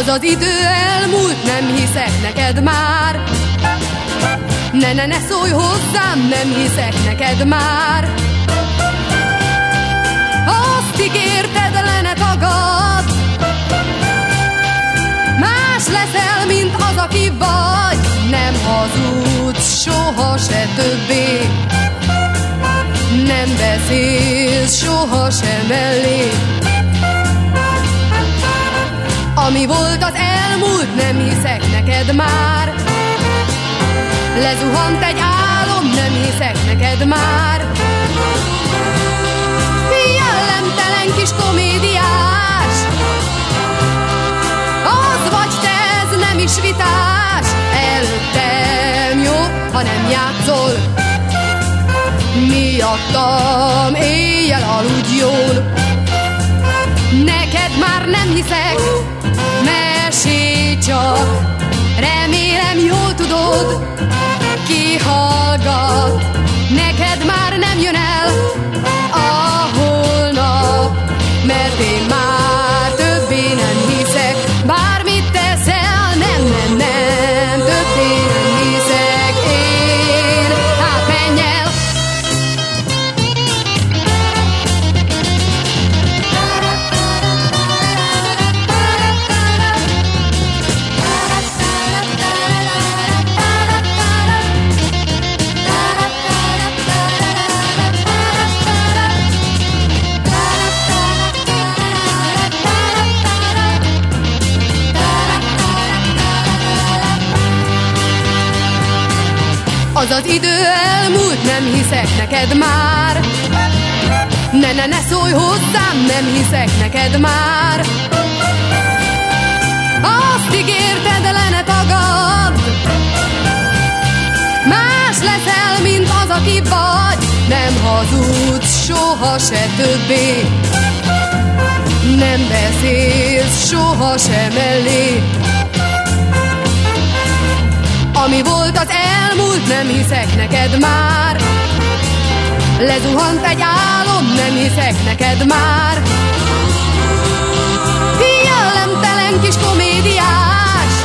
Az az idő elmúlt, nem hiszek neked már. Ne szólj hozzám, nem hiszek neked már. Azt ígérted, le ne tagad. Más leszel, mint az, aki vagy. Nem hazudsz soha se többé. Nem beszélsz soha se mellé. Ami volt az elmúlt, nem hiszek neked már. Lezuhant egy álom, nem hiszek neked már. Jellemtelen kis komédiás. Az vagy te, ez nem is vitás. Előttem jó, ha nem játszol. Miattam éjjel aludj jól. Neked már nem hiszek, mesélj csak. Remélem jól tudod, ki hallgat. Neked már nem jön el a holnap, mert én már többé nem hiszek. Bármit teszel, nem, többé nem hiszek én. Hát menj el! Az az idő elmúlt, nem hiszek neked már. Ne szólj hozzám, nem hiszek neked már. Azt ígérted, le ne tagad. Más leszel, mint az, aki vagy. Nem hazudsz soha se többé. Nem beszélsz soha se mellé. Ami volt az elmúlt, nem hiszek neked már. Lezuhant egy álom, nem hiszek neked már. Jellemtelen kis komédiás.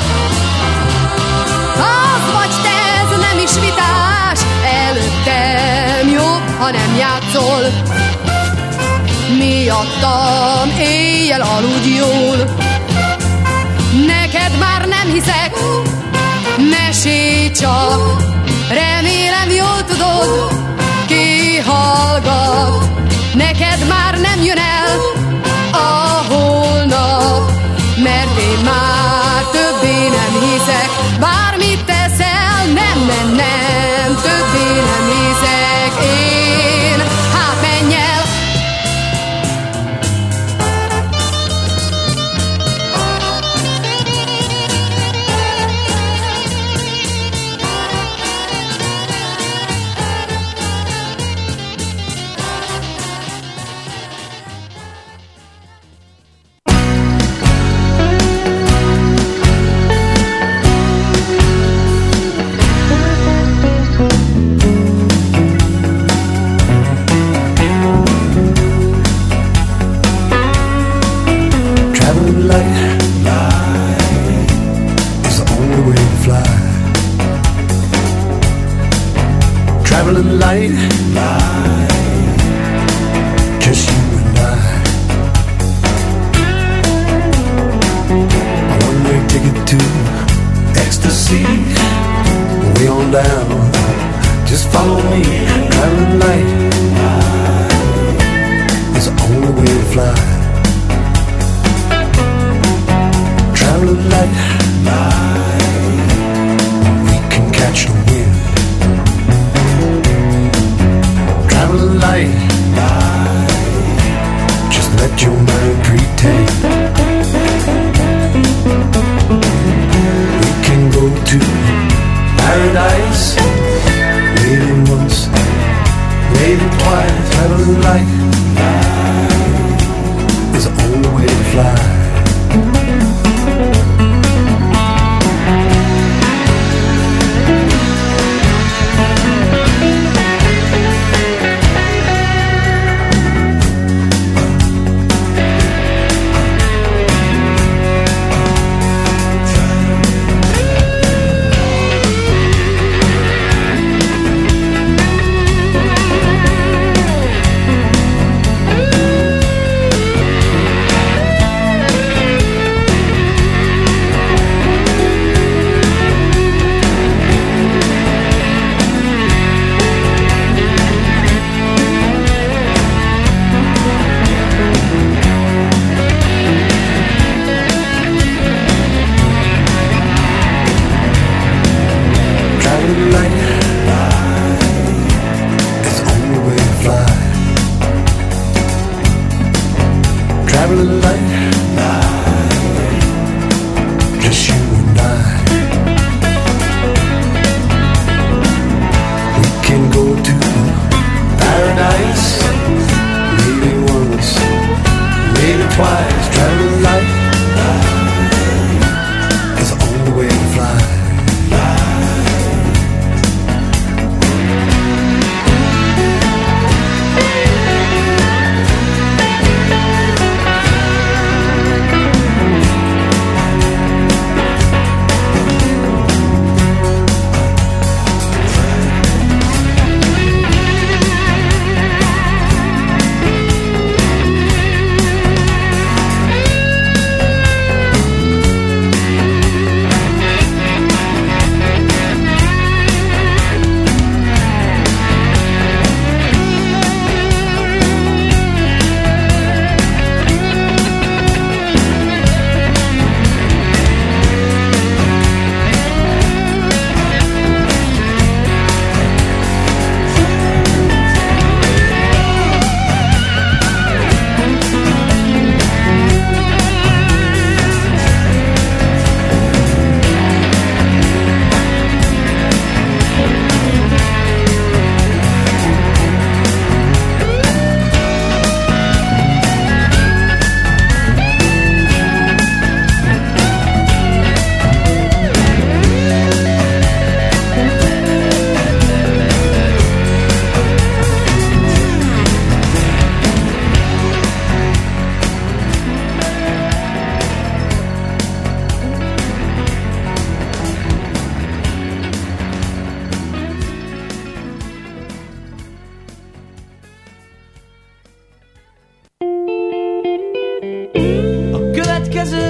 Az vagy te, ez nem is vitás. Előttem jobb, ha nem játszol. Miattam éjjel aludj jól. Neked már nem hiszek, mesélj csak. Remélem jól tudod, ki hallgat. Neked már nem jön el a holnap, mert én már többé nem hiszek. Bármit teszel, nem, többé nem hiszek én. Hát menj el! Traveling light, just you and I. A one-way ticket to ecstasy, way on down. Just follow me. Traveling light is the only way to fly. Traveling light, we can catch the wind. Traveling light, just let your mind pretend. We can go to paradise, maybe once, maybe twice. Traveling light is the only way to fly.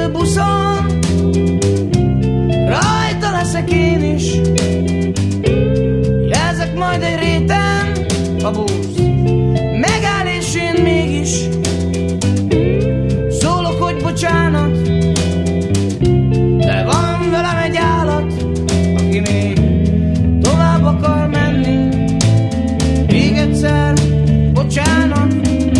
buszon, rajta leszek én is. Jelzek majd egy réten, a busz megáll és én mégis szólok, hogy bocsánat, de van velem egy állat, aki még tovább akar menni. Még egyszer bocsánat.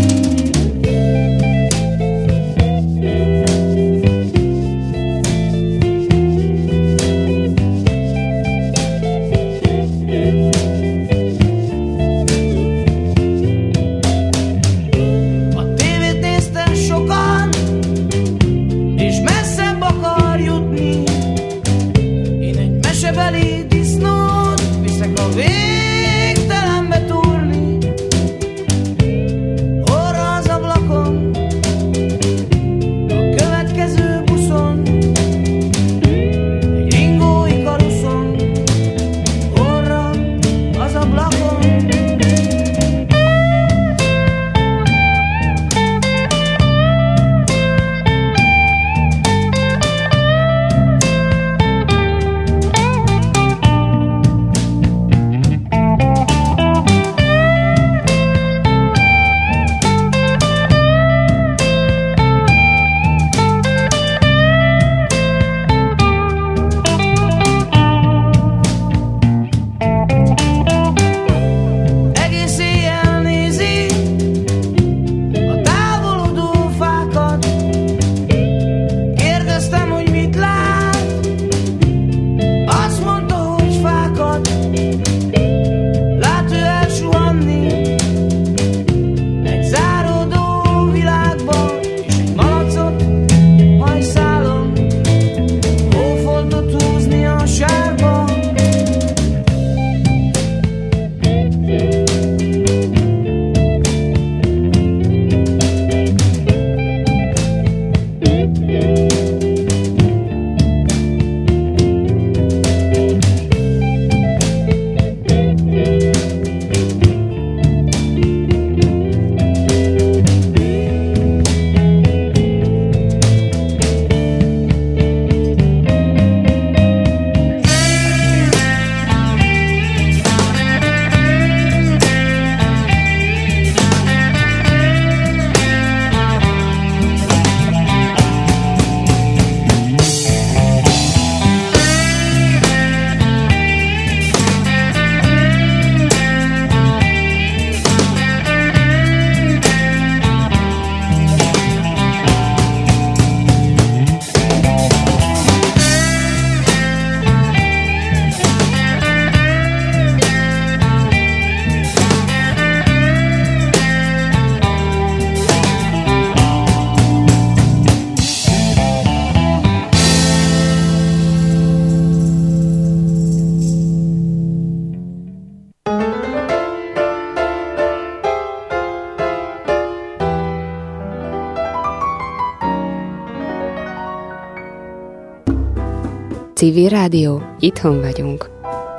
Civil Rádió, itthon vagyunk.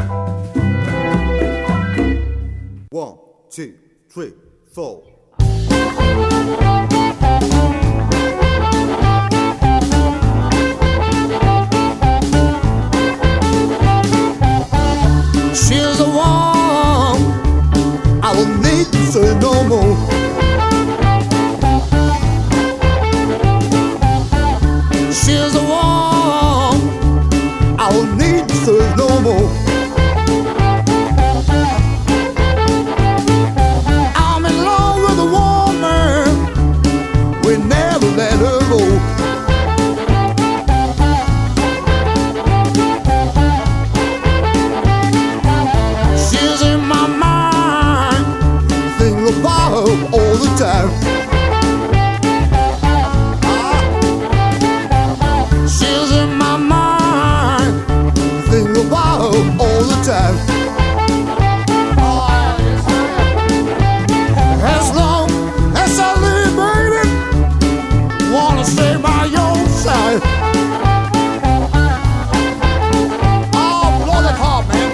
1, 2, 3, 4. She's the one I will need to say no more. She's the one I will need to say no more. I'm in love with a woman, we never let her go. She's in my mind, think about her all the time. She's in my mind, think about her all the time. As long as I live, baby, wanna stay by your side. Oh, blow that heart, man.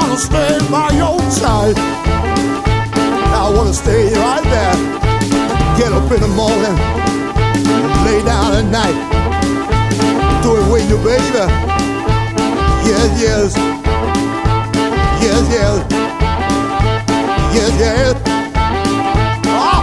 wanna stay by your side. I wanna stay right there. Get up in the morning, lay down at night. Do it with you, baby. Yes, yes. Yes, yes. Yes, yes. Ah!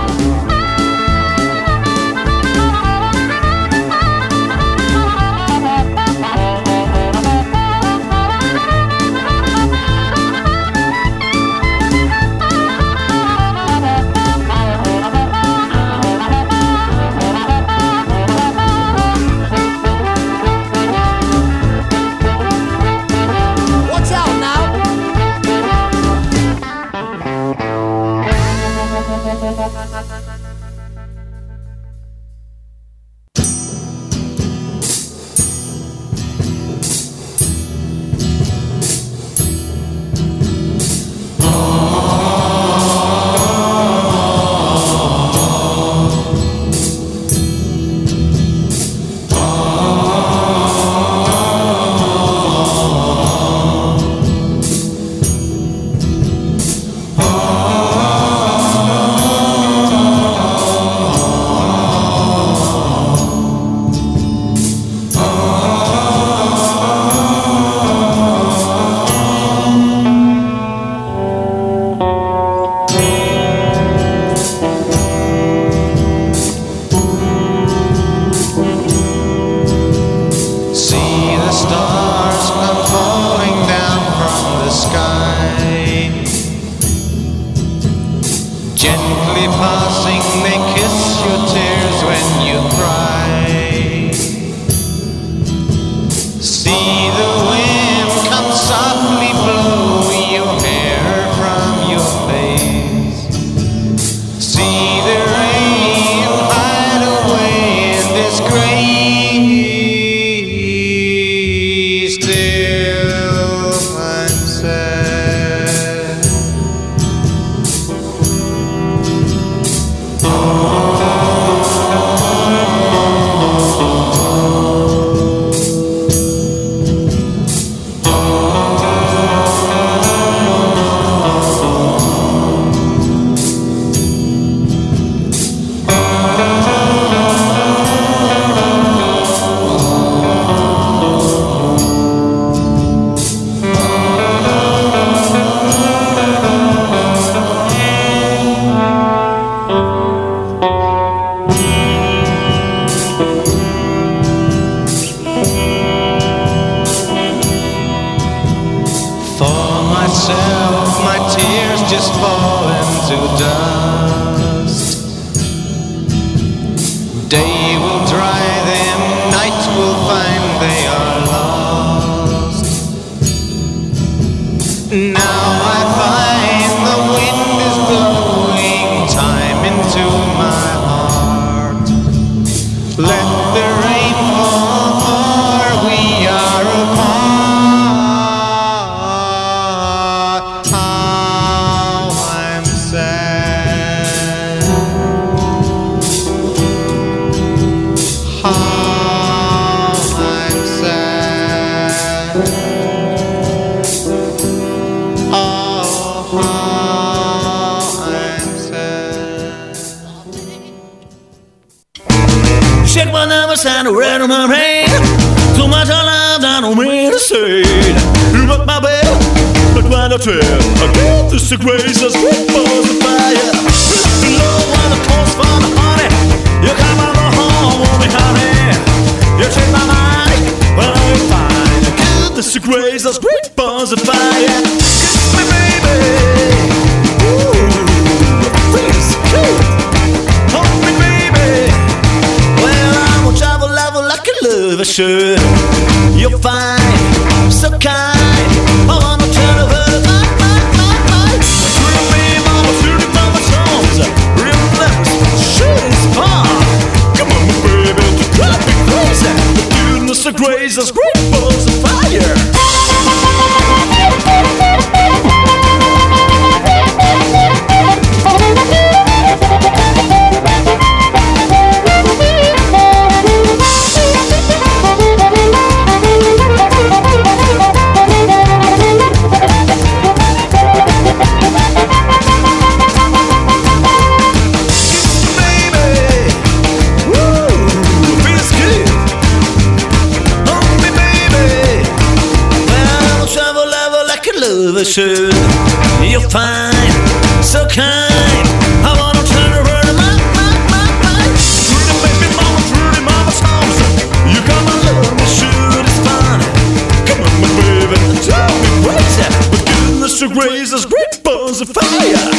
This the graces, balls of fire. Low on the coast for the honey. You come on the home with me, honey. You change my mind, well I'm fine. This the graces, great balls of fire. Kiss me, baby. Ooh, feels good. Hold me, baby. Well, I won't travel level like a lover should. You're fine, so kind. I wanna turn over. The graces, great balls of fire. love should. You're fine, so kind. I wanna turn around my Trudy mama songs. You come and love me, should it's fun. Come on, my baby, drive me crazy. But goodness to grace, there's great balls of fire.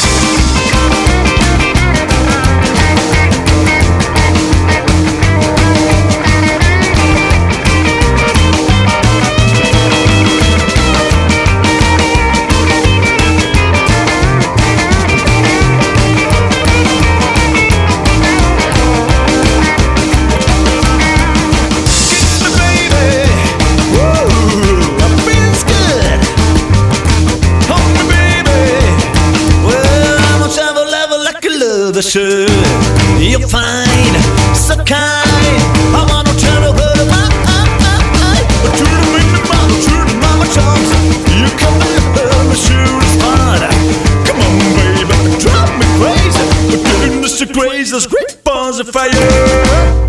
Should. You're fine, so kind. I wanna tell her what but to the mama chance. You come and the shoot is fine. Come on, baby, drive me crazy. But goodness to grace, there's great balls of fire.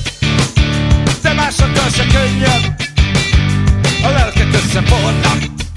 másokkal se könnyebb, a lelkek összefornak.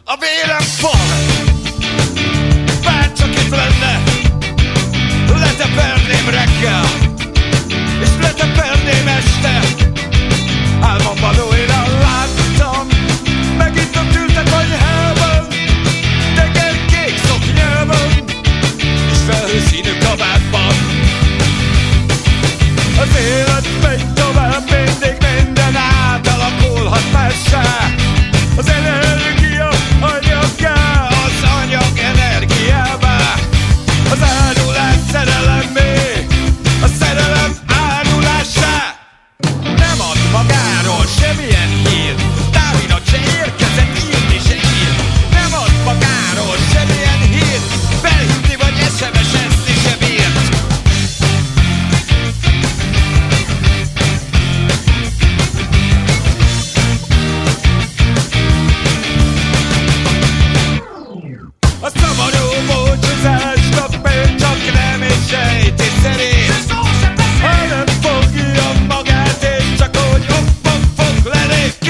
a vélem forr.